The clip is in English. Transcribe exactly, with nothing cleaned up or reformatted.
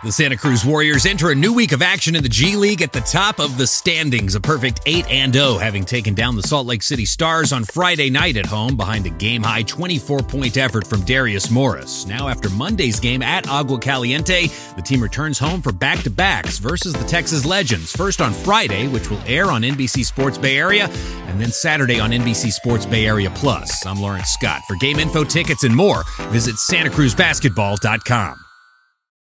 The Santa Cruz Warriors enter a new week of action in the G League at the top of the standings, a perfect eight and oh, having taken down the Salt Lake City Stars on Friday night at home behind a game-high twenty-four point effort from Darius Morris. Now, after Monday's game at Agua Caliente, the team returns home for back-to-backs versus the Texas Legends, first on Friday, which will air on N B C Sports Bay Area, and then Saturday on N B C Sports Bay Area Plus. I'm Lawrence Scott. For game info, tickets, and more, visit santa cruz basketball dot com.